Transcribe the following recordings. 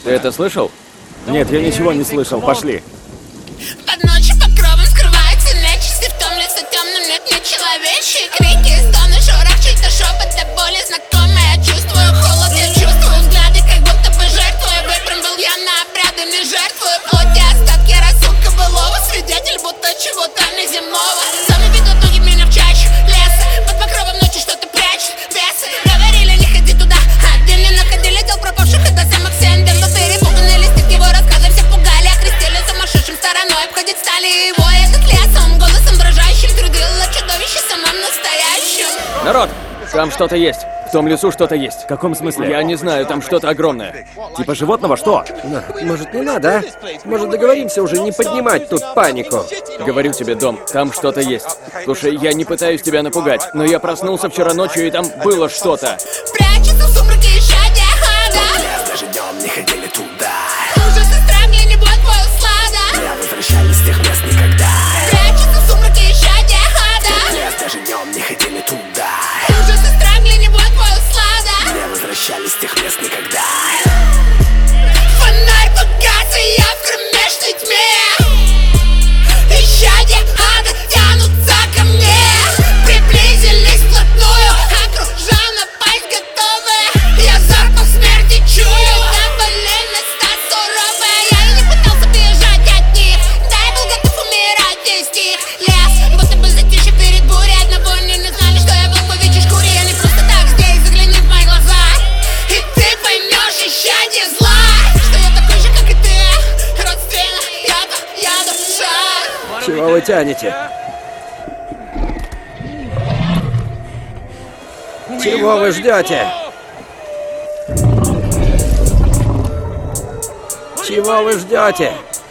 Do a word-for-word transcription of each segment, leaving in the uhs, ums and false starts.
Ты это слышал? Нет, я ничего не слышал. Пошли. Под ночью покровом скрывается нечисть, и в том лесу темном нет нечеловечьи крики, стоны, шорох, чей-то шепот, до боли знакомый. Я чувствую холод, я чувствую взгляды, как будто бы жертвую. Выпрям был я на обрядами, жертвую плоти, остатки рассудка былого. Свидетель будто чего-то неземного. Сами ведут ноги меня в чащу леса, под покровом ночи что-то прячут бесы. Говорили, не ходи туда, один не находили тел пропавших, это самых сендем. Но перепуганные листик его рассказы всех пугали, окрестили сумасшедшим стороной. Обходить стали его этот лес, он голосом дрожащим трудило чудовище самым настоящим. Народ, там что-то есть. В том лесу что-то есть. В каком смысле? Я не знаю, там что-то огромное. Типа животного, что? На, может, не надо, а? Может, договоримся уже не поднимать тут панику? Говорю тебе, Дом, там что-то есть. Слушай, я не пытаюсь тебя напугать, но я проснулся вчера ночью, и там было что-то. Прячется в сумраке исчадие хада. Даже днем не ходили туда. Ужас и страх, мне не будет твой услада. Не возвращались с тех мест никогда. Прячется в сумраке исчадие хада. Даже днем не ходили туда. Ужас и страх, мне не будет твой услада. Не возвращались с тех мест никогда. Фонарь погас, и я в кромешной тьме. Исчадия ада тянутся ко мне. Приблизились вплотную, окружал напасть готовые. Я запах смерти чую, там были места суровые. Я и не пытался бежать от них, да я был готов умирать без них. Лес, будто бы затишье перед бурей. Одного они не знали, что я был в овечьей шкуре. Я не просто так здесь, загляни в мои глаза, и ты поймешь исчадие зла. Что я такой же, как и ты, родственно, яда, я душа. Чего вы тянете? Чего вы ждете? Чего вы ждете?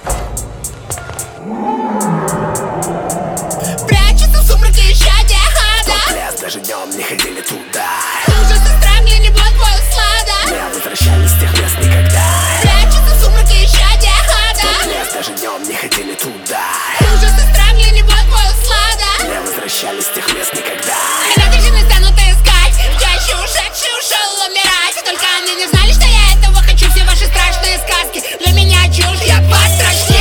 Прячется в сумраке исчадие хада. Лес даже днем не ходили туда. Ужас и страх, мне не будет твой услада. Не возвращались с тех мест никогда. Прячется в сумраке исчадие хада. Лес даже днем не ходили туда. Ужас и страх, мне не будет твой услада. Не возвращались с тех мест никогда. Меня дружины станут искать, чаще ушедший ушел умирать. Только они не знали, что я этого хочу. Все ваши страшные сказки для меня чушь, я пострашнее.